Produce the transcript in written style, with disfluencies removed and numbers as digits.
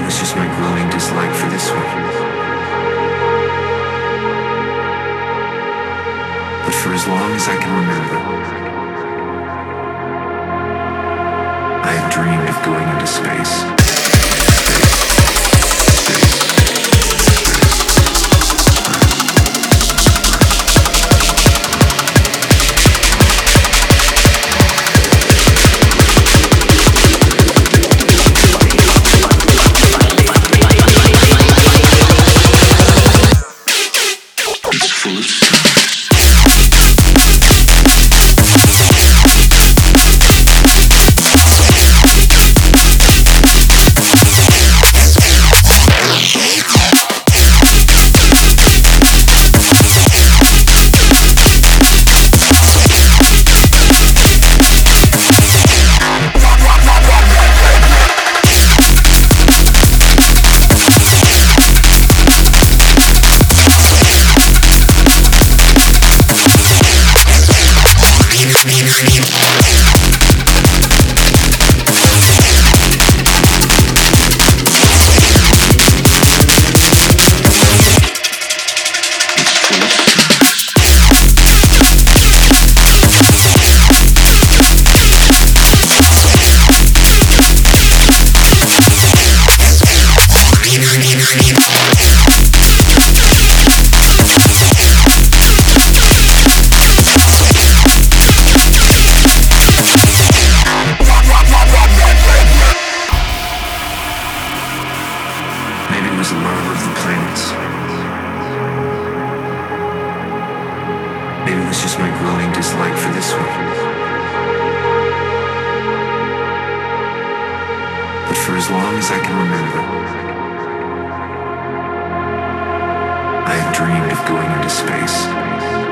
was just my growing dislike for this one. But for as long as I can remember, I have dreamed of going into space. Maybe it was the murder of the planets. Maybe it was just my growing dislike for this one. But for as long as I can remember, I have dreamed of going into space.